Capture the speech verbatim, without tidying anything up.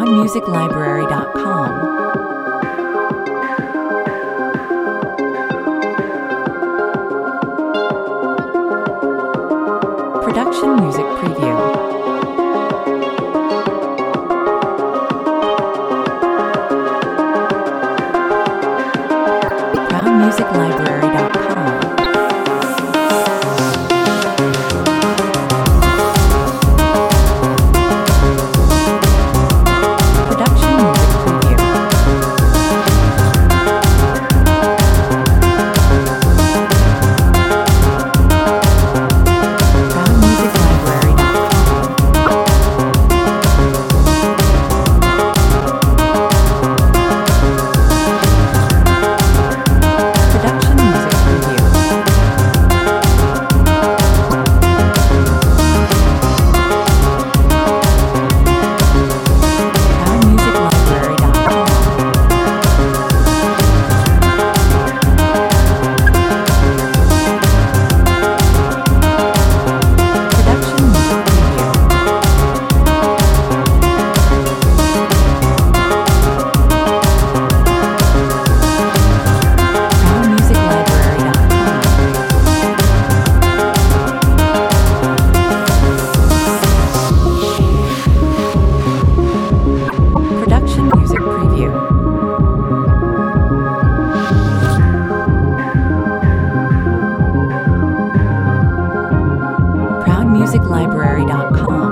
proud music library dot com. Production music preview. proud music library dot com. Production music preview. proud music library dot com. Production music preview. proud music library dot com. Production music preview. proud music library dot com. Production music preview. proud music library dot com.